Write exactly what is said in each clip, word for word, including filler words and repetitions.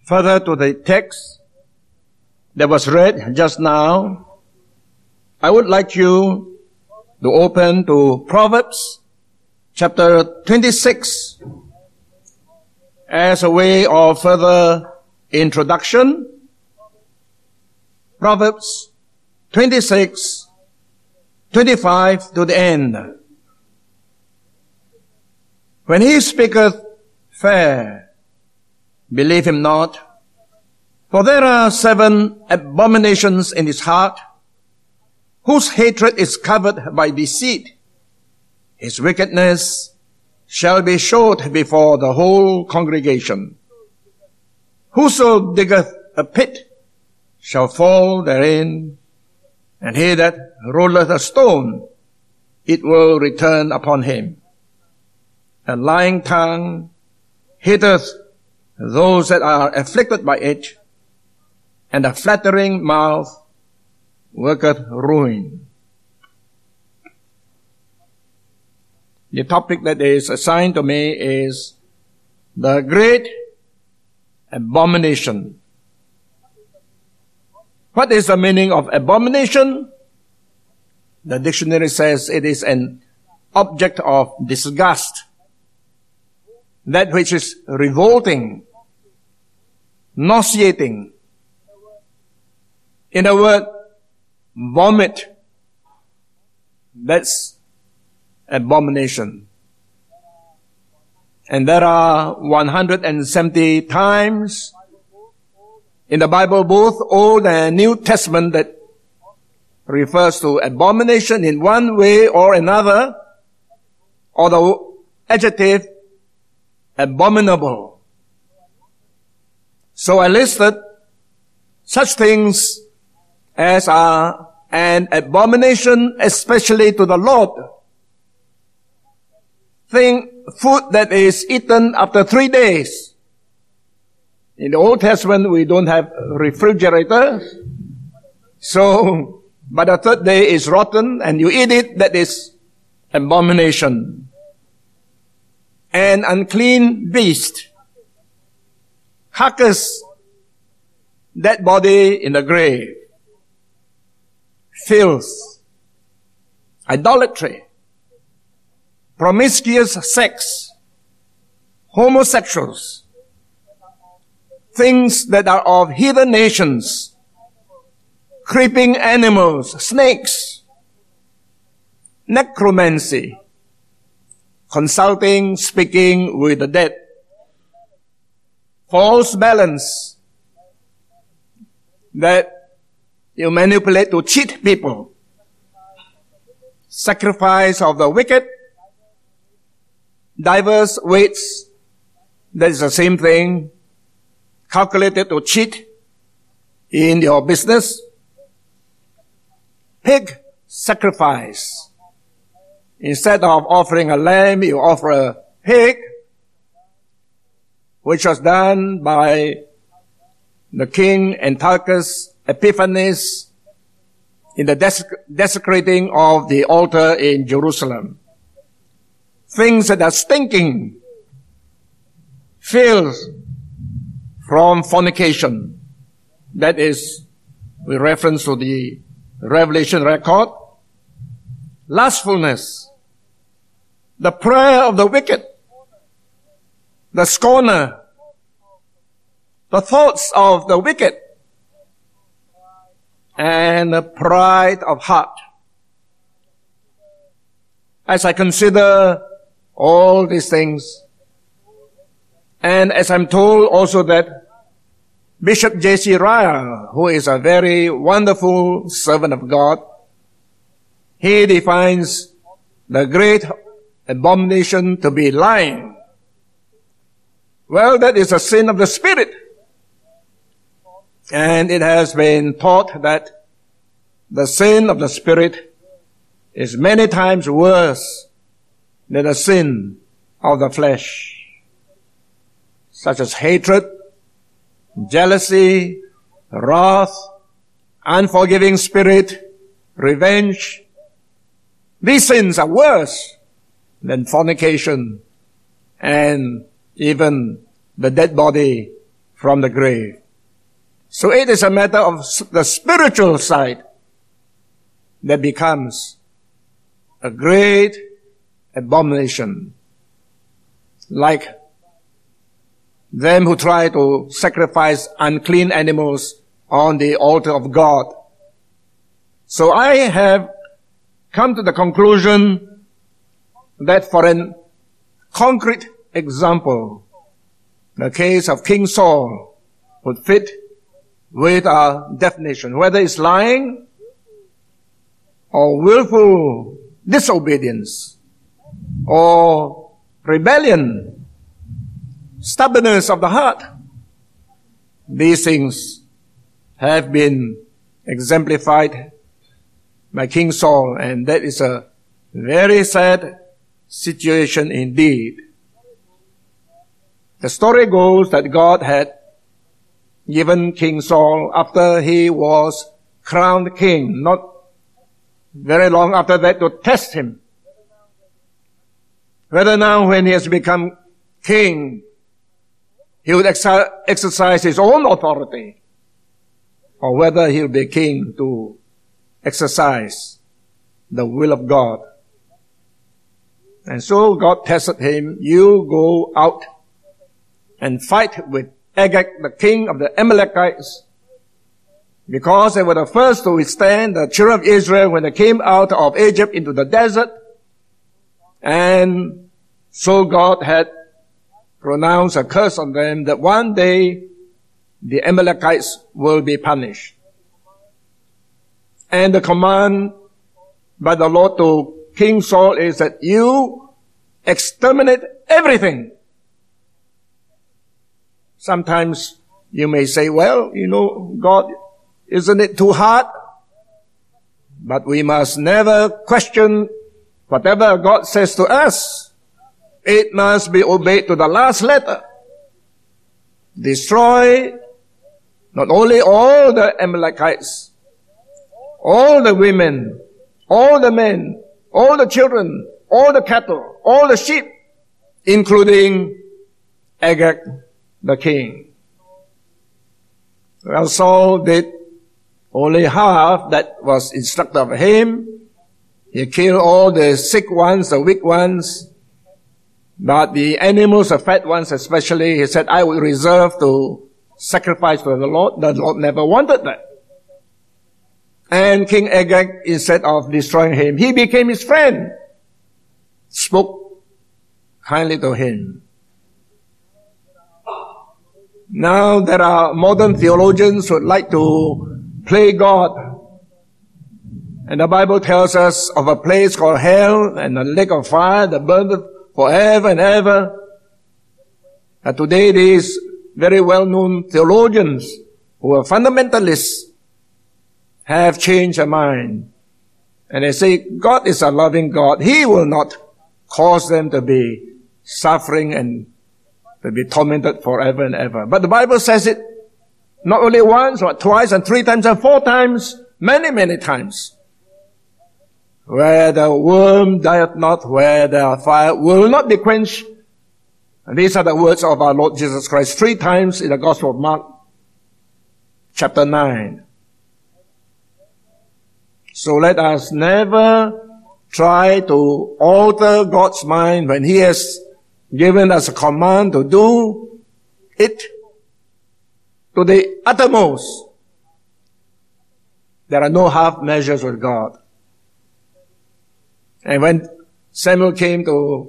Further to the text that was read just now, I would like you to open to Proverbs chapter twenty-six as a way of further introduction. Proverbs twenty-six, twenty-five to the end. When he speaketh fair, believe him not, for there are seven abominations in his heart, whose hatred is covered by deceit. His wickedness shall be showed before the whole congregation. Whoso diggeth a pit shall fall therein, and he that rolleth a stone, it will return upon him. A lying tongue hateth those that are afflicted by it, and a flattering mouth worketh ruin. The topic that is assigned to me is the great abomination. What is the meaning of abomination? The dictionary says it is an object of disgust, that which is revolting, nauseating. In a word, vomit. That's abomination. And there are one hundred seventy times in the Bible, both Old and New Testament, that refers to abomination in one way or another, or the adjective abominable. So I listed such things as are an abomination, especially to the Lord. Think food that is eaten after three days. In the Old Testament, we don't have refrigerators. So, by the third day is rotten and you eat it, that is abomination. An unclean beast. Carcass, dead body in the grave. Filth. Idolatry. Promiscuous sex. Homosexuals. Things that are of heathen nations. Creeping animals. Snakes. Necromancy. Consulting, speaking with the dead. False balance. That you manipulate to cheat people. Sacrifice of the wicked. Diverse weights. That is the same thing. Calculated to cheat in your business. Pig sacrifice. Instead of offering a lamb, you offer a pig, which was done by the king Antiochus Epiphanes in the desecrating of the altar in Jerusalem. Things that are stinking, filth from fornication. That is with reference to the Revelation record. Lustfulness. The prayer of the wicked. The scorner. The thoughts of the wicked. And the pride of heart. As I consider all these things, and as I'm told also that Bishop J C Ryle, who is a very wonderful servant of God, he defines the great abomination to be lying. Well, that is a sin of the spirit. And it has been taught that the sin of the spirit is many times worse than the sin of the flesh, such as hatred, jealousy, wrath, unforgiving spirit, revenge. These sins are worse than fornication and even the dead body from the grave. So it is a matter of the spiritual side that becomes a great abomination. Like them who try to sacrifice unclean animals on the altar of God. So I have come to the conclusion that for an concrete example, the case of King Saul would fit with our definition, whether it's lying or willful disobedience or rebellion, stubbornness of the heart. These things have been exemplified by King Saul, and that is a very sad situation indeed. The story goes that God had given King Saul after he was crowned king, not very long after that, to test him. Whether now when he has become king, he would ex- exercise his own authority, or whether he'll be king to exercise the will of God. And so God tested him. You go out and fight with Agag, the king of the Amalekites, because they were the first to withstand the children of Israel when they came out of Egypt into the desert. And so God had pronounced a curse on them that one day the Amalekites will be punished. And the command by the Lord to King Saul is that you exterminate everything. Sometimes you may say, well, you know, God, isn't it too hard? But we must never question whatever God says to us. It must be obeyed to the last letter. Destroy not only all the Amalekites, all the women, all the men, all the children, all the cattle, all the sheep, including Agag the king. Well, Saul did only half that was instructed of him. He killed all the sick ones, the weak ones, but the animals, the fat ones especially, he said, I will reserve to sacrifice to the Lord. The Lord never wanted that. And King Agag, instead of destroying him, he became his friend, spoke kindly to him. Now there are modern theologians who would like to play God. And the Bible tells us of a place called hell and a lake of fire that burneth forever and ever. And today these very well-known theologians who are fundamentalists have changed their mind. And they say, God is a loving God. He will not cause them to be suffering and to be tormented forever and ever. But the Bible says it not only once, but twice and three times and four times, many, many times. Where the worm dieth not, where the fire will not be quenched. And these are the words of our Lord Jesus Christ three times in the Gospel of Mark, chapter nine. So let us never try to alter God's mind when He has given us a command to do it to the uttermost. There are no half measures with God. And when Samuel came to,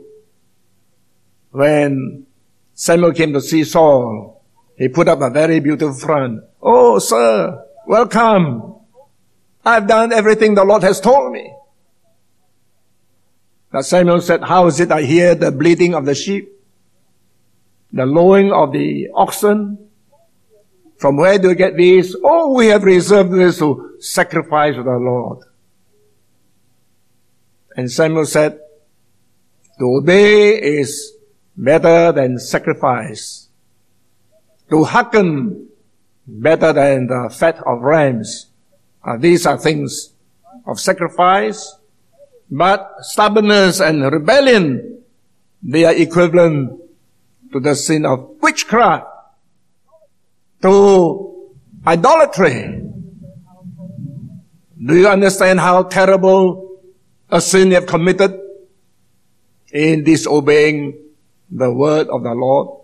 when Samuel came to see Saul, he put up a very beautiful front. Oh, sir, welcome. I've done everything the Lord has told me. But Samuel said, how is it I hear the bleating of the sheep, the lowing of the oxen? From where do you get these? Oh, we have reserved this to sacrifice to the Lord. And Samuel said, to obey is better than sacrifice. To hearken better than the fat of rams. Uh, these are things of sacrifice. But stubbornness and rebellion, they are equivalent to the sin of witchcraft. to idolatry. Do you understand how terrible a sin you have committed in disobeying the word of the Lord?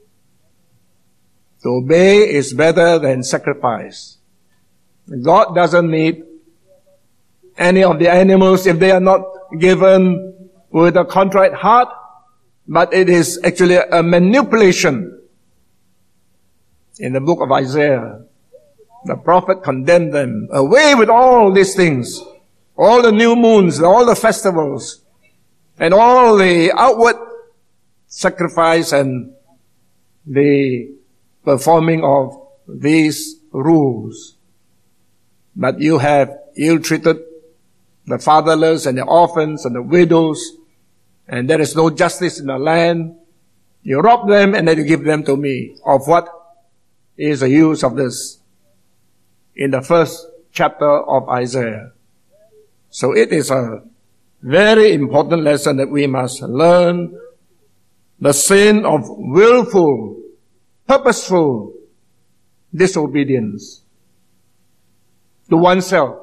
To obey is better than sacrifice. God doesn't need any of the animals if they are not given with a contrite heart, but it is actually a manipulation. In the book of Isaiah, the prophet condemned them. Away with all these things, all the new moons, all the festivals, and all the outward sacrifice and the performing of these rules. But you have ill-treated the fatherless and the orphans and the widows, and there is no justice in the land. You rob them and then you give them to me. Of what is the use of this? In the first chapter of Isaiah. So it is a very important lesson that we must learn. The sin of willful, purposeful disobedience to oneself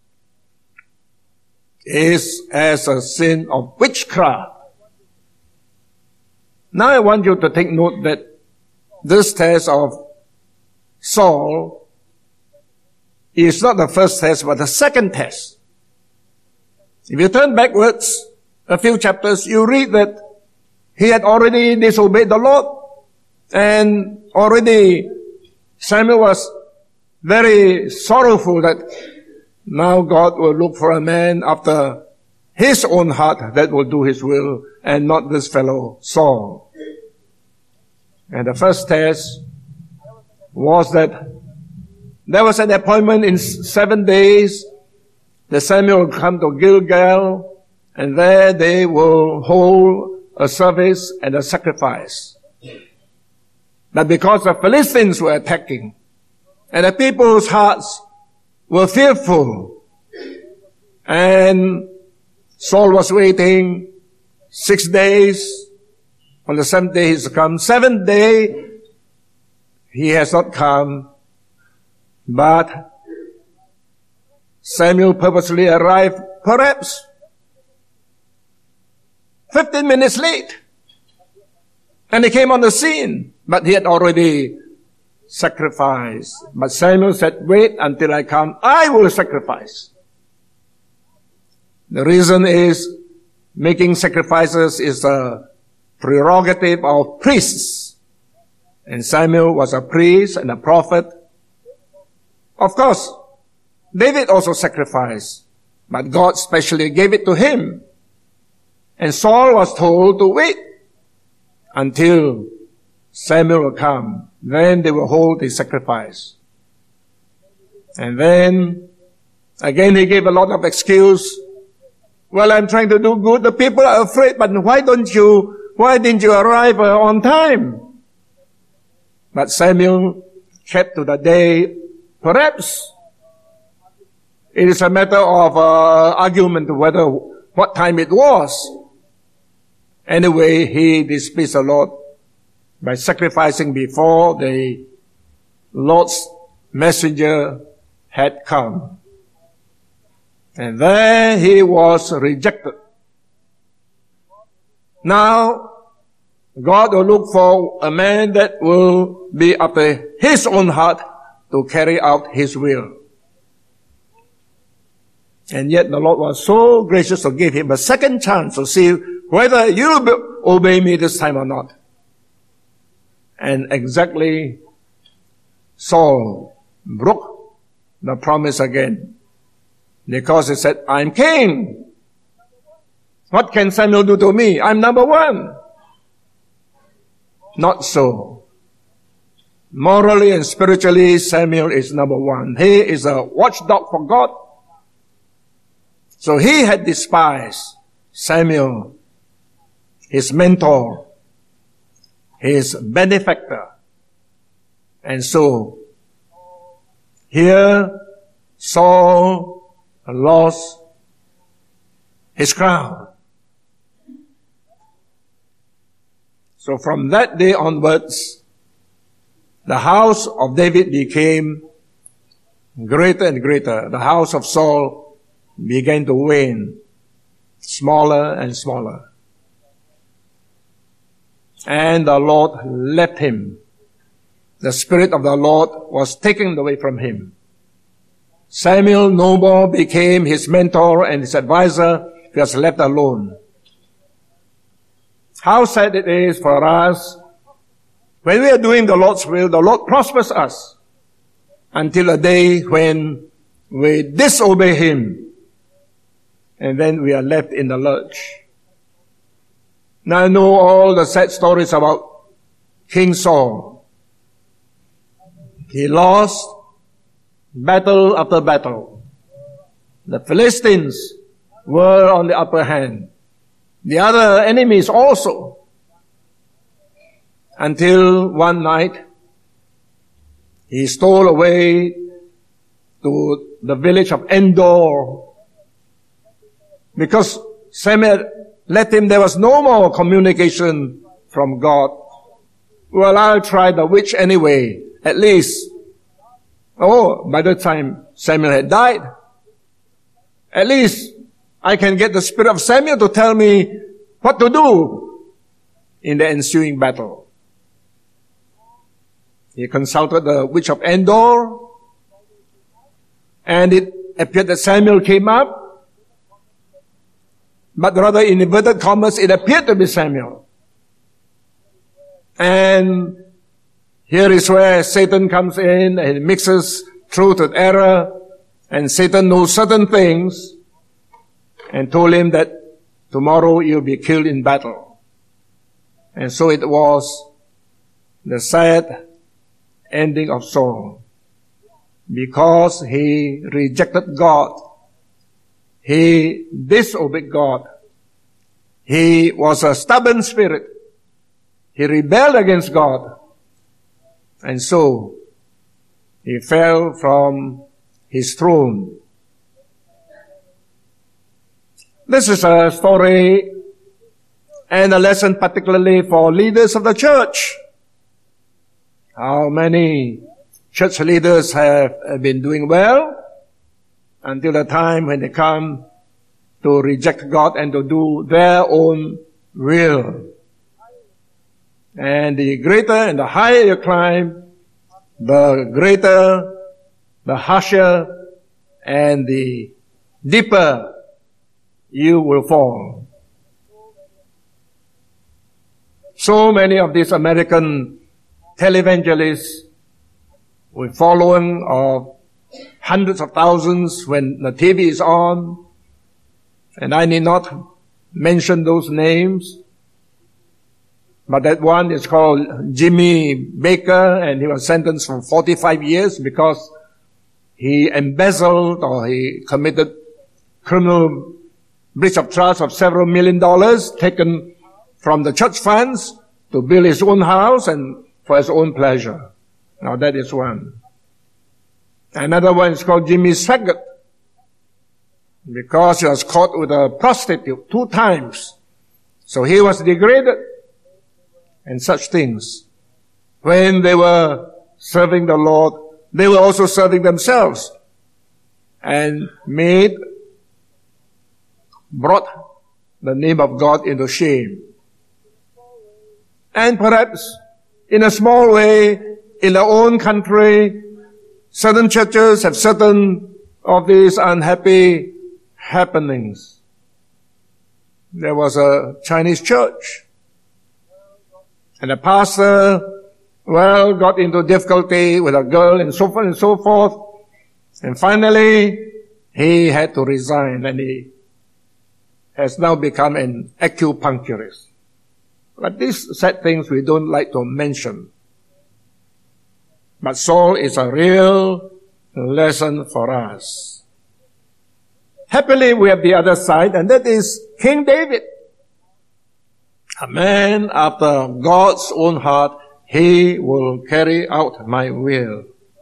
is as a sin of witchcraft. Now I want you to take note that this test of Saul is not the first test, but the second test. If you turn backwards a few chapters, you read that he had already disobeyed the Lord, and already Samuel was very sorrowful that now God will look for a man after his own heart that will do his will, and not this fellow Saul. And the first test was that there was an appointment in seven days that Samuel will come to Gilgal, and there they will hold a service and a sacrifice. But because the Philistines were attacking, and the people's hearts were fearful, and Saul was waiting six days. On the seventh day he's come. Seventh day he has not come, but Samuel purposely arrived perhaps fifteen minutes late. And he came on the scene, but he had already sacrificed. But Samuel said, wait until I come, I will sacrifice. The reason is making sacrifices is a prerogative of priests. And Samuel was a priest and a prophet. Of course, David also sacrificed, but God specially gave it to him. And Saul was told to wait until Samuel will come. Then they will hold the sacrifice. And then, again he gave a lot of excuse. Well, I'm trying to do good. The people are afraid, but why don't you, why didn't you arrive uh, on time? But Samuel kept to the day. Perhaps it is a matter of uh, argument whether what time it was. Anyway, he displeased the Lord by sacrificing before the Lord's messenger had come. And there he was rejected. Now, God will look for a man that will be after his own heart to carry out his will. And yet the Lord was so gracious to give him a second chance to see whether you'll obey me this time or not. And exactly Saul broke the promise again, because he said, I'm king. What can Samuel do to me? I'm number one. Not so. Morally and spiritually, Samuel is number one. He is a watchdog for God. So he had despised Samuel, his mentor, his benefactor. And so, here, Saul lost his crown. So from that day onwards, the house of David became greater and greater. The house of Saul began to wane, smaller and smaller. And the Lord left him. The Spirit of the Lord was taken away from him. Samuel no more became his mentor and his advisor. He was left alone. How sad it is for us when we are doing the Lord's will, the Lord prospers us until the day when we disobey Him, and then we are left in the lurch. Now I know all the sad stories about King Saul. He lost battle after battle. The Philistines were on the upper hand. The other enemies also. Until one night, he stole away to the village of Endor. Because Samuel let him, there was no more communication from God. Well, I'll try the witch anyway, at least. Oh, by the time Samuel had died, at least I can get the spirit of Samuel to tell me what to do in the ensuing battle. He consulted the witch of Endor, and it appeared that Samuel came up, but rather in inverted commas, it appeared to be Samuel. And here is where Satan comes in and mixes truth with error, and Satan knows certain things and told him that tomorrow you'll be killed in battle. And so it was the sad ending of Saul. Because he rejected God. He disobeyed God. He was a stubborn spirit. He rebelled against God. And so, he fell from his throne. This is a story and a lesson particularly for leaders of the church. How many church leaders have been doing well until the time when they come to reject God and to do their own will. And the greater and the higher you climb, the greater, the harsher, and the deeper you will fall. So many of these American televangelists with following of hundreds of thousands when the T V is on, and I need not mention those names, but that one is called Jimmy Baker, and he was sentenced for forty-five years because he embezzled or he committed criminal breach of trust of several million dollars taken from the church funds to build his own house and for his own pleasure. Now that is one. Another one is called Jimmy Swaggart, because he was caught with a prostitute two times. So he was degraded and such things. When they were serving the Lord, they were also serving themselves and made, brought the name of God into shame. And perhaps in a small way, in their own country, certain churches have certain of these unhappy happenings. There was a Chinese church, and the pastor, well, got into difficulty with a girl and so forth and so forth. And finally, he had to resign, and he has now become an acupuncturist. But these sad things we don't like to mention. But Saul is a real lesson for us. Happily, we have the other side, and that is King David. A man after God's own heart. He will carry out my will.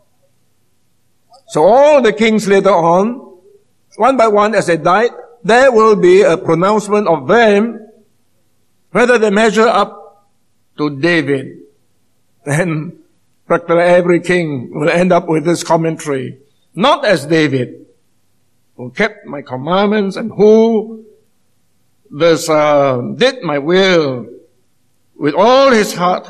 So all the kings later on, one by one as they died, there will be a pronouncement of them whether they measure up to David. And Practically every king will end up with this commentary. Not as David, who kept my commandments and who this, uh, did my will with all his heart,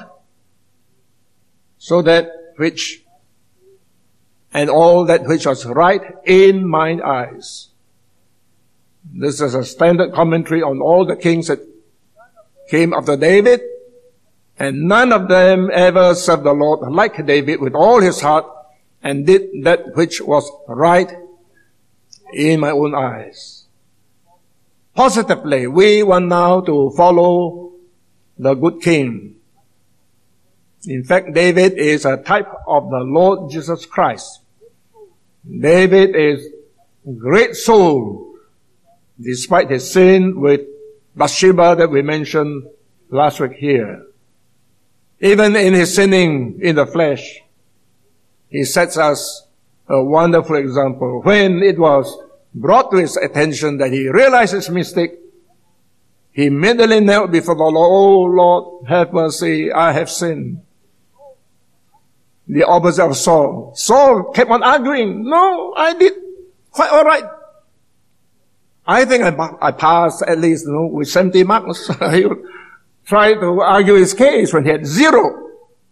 so that which and all that which was right in mine eyes. This is a standard commentary on all the kings that came after David, and none of them ever served the Lord like David with all his heart and did that which was right in my own eyes. Positively, we want now to follow the good king. In fact, David is a type of the Lord Jesus Christ. David is a great soul, despite his sin with Bathsheba that we mentioned last week here. Even in his sinning in the flesh, he sets us a wonderful example. When it was brought to his attention that he realized his mistake, he immediately knelt before the Lord. Oh Lord, have mercy, I have sinned. The opposite of Saul. Saul kept on arguing. No, I did quite all right. I think I, I passed at least, you know, with seventy marks. He would try to argue his case when he had zero.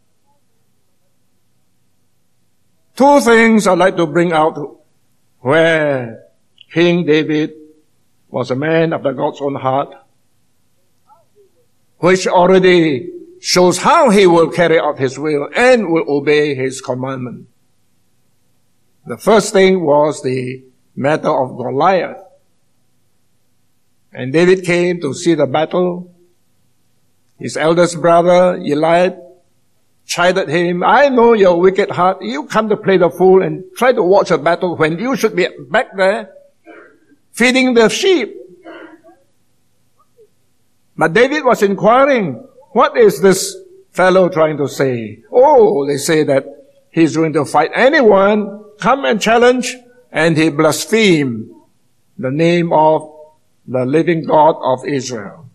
Two things I'd like to bring out where King David was a man after God's own heart, which already shows how he will carry out his will and will obey his commandment. The first thing was the matter of Goliath. And David came to see the battle. His eldest brother, Eliab, chided him, I know your wicked heart. You come to play the fool and try to watch a battle when you should be back there feeding the sheep. But David was inquiring, what is this fellow trying to say? Oh, they say that he's going to fight anyone, come and challenge, and he blasphemed the name of the living God of Israel.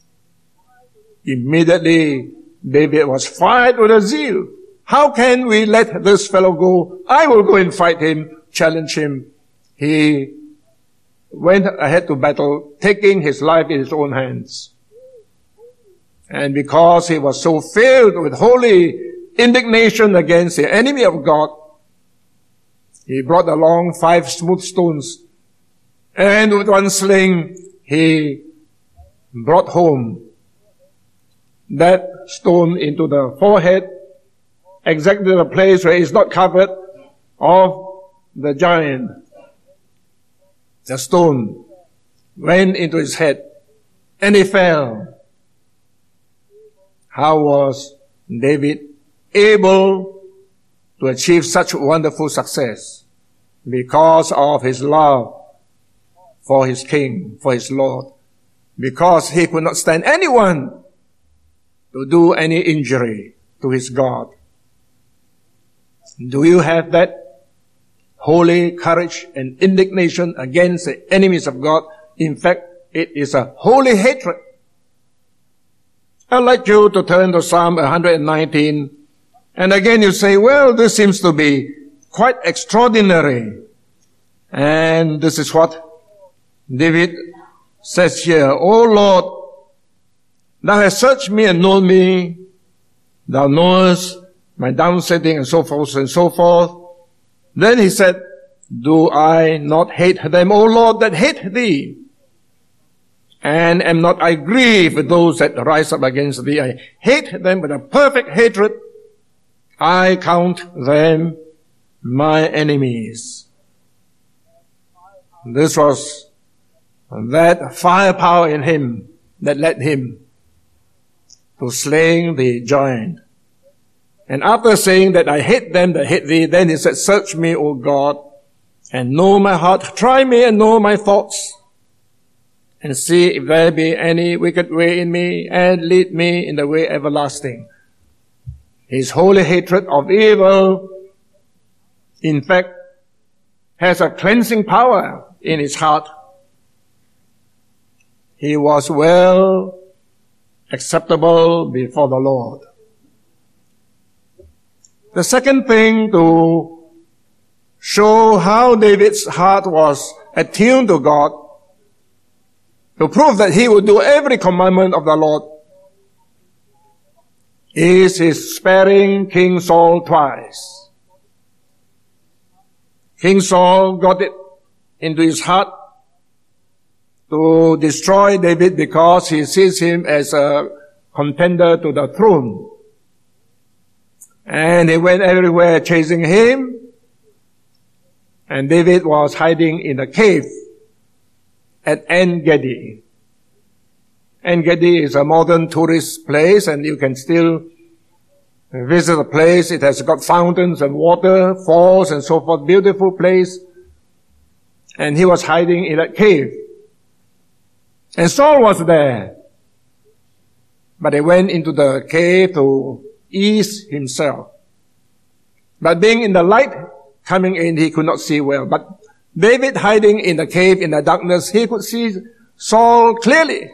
Immediately, David was fired with a zeal. How can we let this fellow go? I will go and fight him, challenge him. He went ahead to battle, taking his life in his own hands. And because he was so filled with holy indignation against the enemy of God, he brought along five smooth stones, and with one sling, he brought home that stone into the forehead, exactly the place where it's not covered, of the giant. The stone went into his head, and he fell. How was David able to achieve such wonderful success? Because of his love for his king, for his Lord. Because he could not stand anyone to do any injury to his God. Do you have that holy courage and indignation against the enemies of God? In fact, it is a holy hatred. I'd like you to turn to Psalm one nineteen. And again you say, well, this seems to be quite extraordinary. And this is what David says here. O Lord, thou hast searched me and known me. Thou knowest my downsetting and so forth and so forth. Then he said, do I not hate them, O Lord, that hate thee? And am not I grieved with those that rise up against thee? I hate them with a perfect hatred. I count them my enemies. This was that firepower in him that led him to slaying the giant. And after saying that I hate them that hate thee, then he said, search me, O God, and know my heart. Try me and know my thoughts, and see if there be any wicked way in me, and lead me in the way everlasting. His holy hatred of evil, in fact, has a cleansing power in his heart. He was well acceptable before the Lord. The second thing to show how David's heart was attuned to God, to prove that he would do every commandment of the Lord, is his sparing King Saul twice. King Saul got it into his heart to destroy David because he sees him as a contender to the throne. And he went everywhere chasing him. And David was hiding in a cave at En-Gedi. En-Gedi is a modern tourist place, and you can still visit the place. It has got fountains and water, falls and so forth. Beautiful place. And he was hiding in that cave. And Saul was there. But he went into the cave to ease himself. But being in the light, coming in, he could not see well. But David hiding in the cave in the darkness, he could see Saul clearly.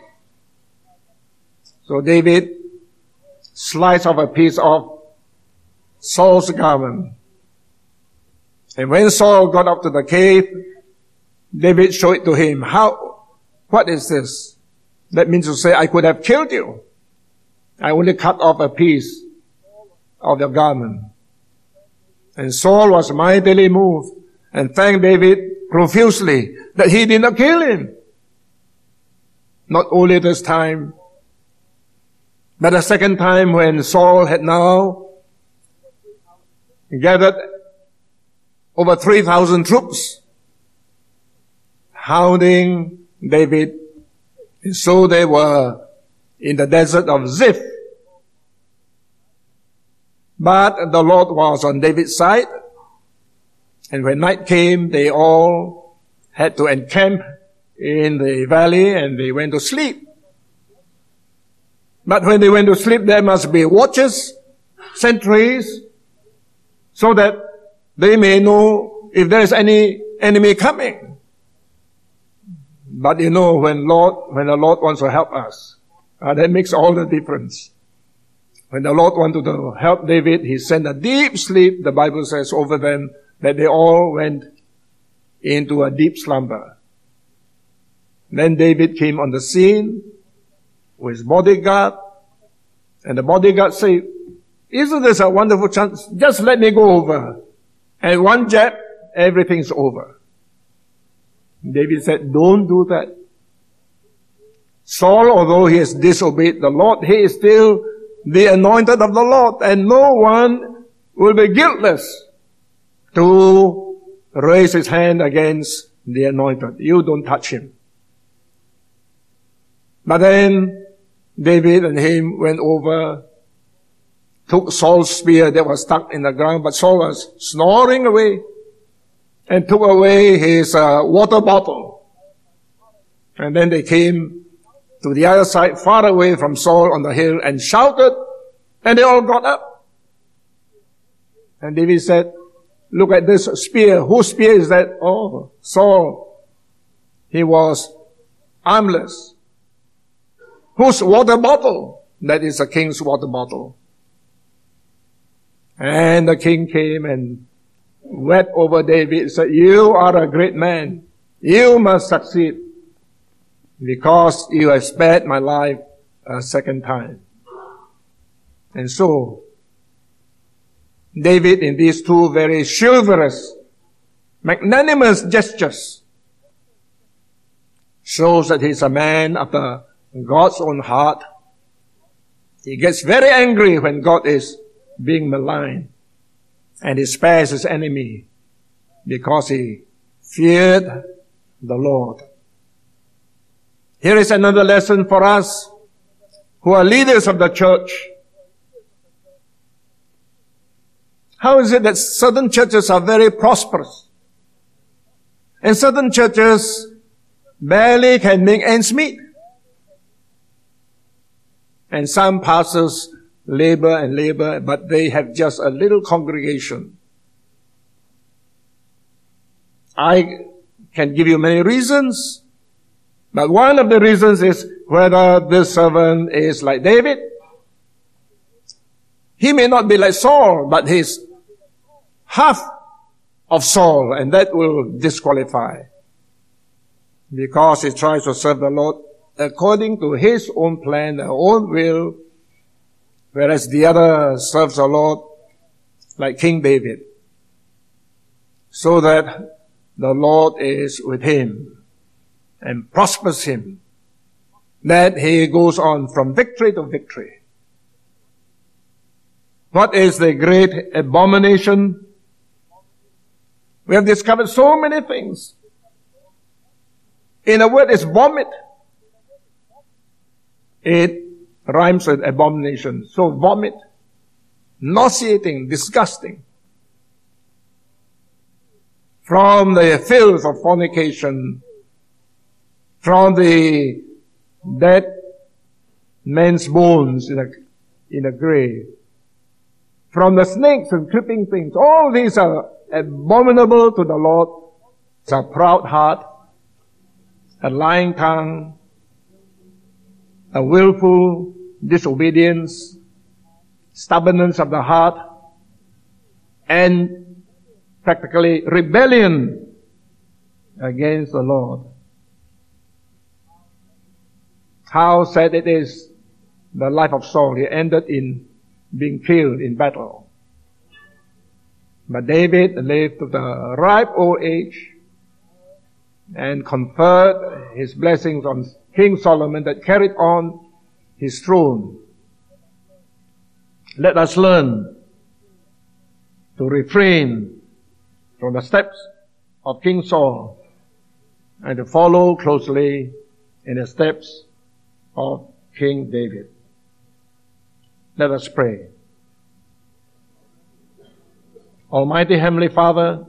So David sliced off a piece of Saul's garment. And when Saul got up to the cave, David showed it to him. How, what is this? That means to say, I could have killed you. I only cut off a piece of your garment. And Saul was mightily moved and thanked David profusely that he did not kill him. Not only this time, but the second time when Saul had now gathered over three thousand troops, hounding David. And so they were in the desert of Ziph. But the Lord was on David's side. And when night came, they all had to encamp in the valley and they went to sleep. But when they went to sleep, there must be watches, sentries, so that they may know if there is any enemy coming. But you know, when Lord, when the Lord wants to help us, uh, that makes all the difference. When the Lord wanted to help David, he sent a deep sleep, the Bible says, over them, that they all went into a deep slumber. Then David came on the scene with his bodyguard, and the bodyguard said, isn't this a wonderful chance? Just let me go over. And one jab, everything's over. David said, don't do that. Saul, although he has disobeyed the Lord, he is still the anointed of the Lord, and no one will be guiltless to raise his hand against the anointed. You don't touch him. But then David and him went over, took Saul's spear that was stuck in the ground, but Saul was snoring away, and took away his uh, water bottle. And then they came to the other side, far away from Saul on the hill, and shouted, and they all got up. And David said, look at this spear. Whose spear is that? Oh, Saul. He was armless. Whose water bottle? That is the king's water bottle. And the king came and wept over David and said, you are a great man. You must succeed, because you have spared my life a second time. And so, David, in these two very chivalrous, magnanimous gestures, shows that he's a man after God's own heart. He gets very angry when God is being maligned, and he spares his enemy because he feared the Lord. Here is another lesson for us who are leaders of the church. How is it that certain churches are very prosperous and certain churches barely can make ends meet? And some pastors labor and labor, but they have just a little congregation. I can give you many reasons, but one of the reasons is whether this servant is like David. He may not be like Saul, but he's half of Saul, and that will disqualify. Because he tries to serve the Lord according to his own plan, their own will, whereas the other serves the Lord like King David, so that the Lord is with him and prospers him, that he goes on from victory to victory. What is the great abomination? We have discovered so many things. In a word, it's vomit. It rhymes with abomination. So vomit, nauseating, disgusting. From the filth of fornication, from the dead man's bones in a, in a grave, from the snakes and creeping things, all these are abominable to the Lord. It's a proud heart, a lying tongue, a willful disobedience, stubbornness of the heart, and practically rebellion against the Lord. How sad it is, the life of Saul. He ended in being killed in battle. But David lived to the ripe old age and conferred his blessings on King Solomon that carried on his throne. Let us learn to refrain from the steps of King Saul and to follow closely in the steps of King David. Let us pray. Almighty Heavenly Father,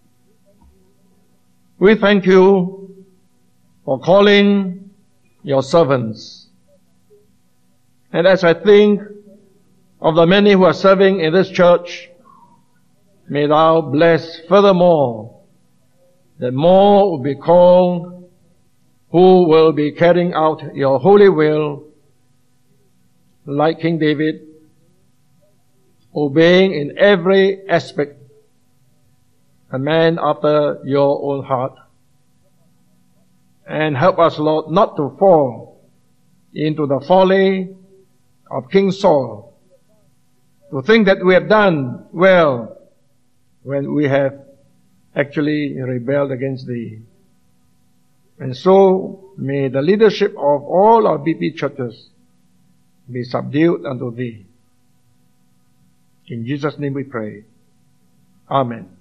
we thank you for calling your servants. And as I think of the many who are serving in this church, may thou bless furthermore that more will be called who will be carrying out your holy will like King David, obeying in every aspect, a man after your own heart. And help us, Lord, not to fall into the folly of King Saul, to think that we have done well when we have actually rebelled against thee. And so may the leadership of all our B P churches be subdued unto thee. In Jesus' name we pray. Amen.